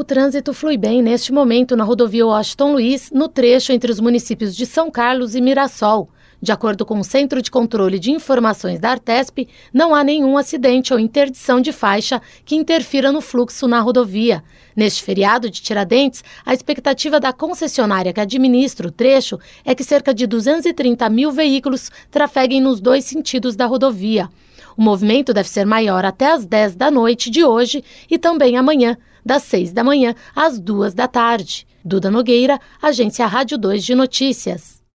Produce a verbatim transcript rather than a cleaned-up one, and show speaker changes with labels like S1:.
S1: trânsito flui bem neste momento na rodovia Washington Luiz, no trecho entre os municípios de São Carlos e Mirassol. De acordo com o Centro de Controle de Informações da Artesp, não há nenhum acidente ou interdição de faixa que interfira no fluxo na rodovia. Neste feriado de Tiradentes, a expectativa da concessionária que administra o trecho é que cerca de duzentos e trinta mil veículos trafeguem nos dois sentidos da rodovia. O movimento deve ser maior até às dez da noite de hoje e também amanhã, das seis da manhã às duas da tarde. Duda Nogueira, Agência Rádio dois de Notícias.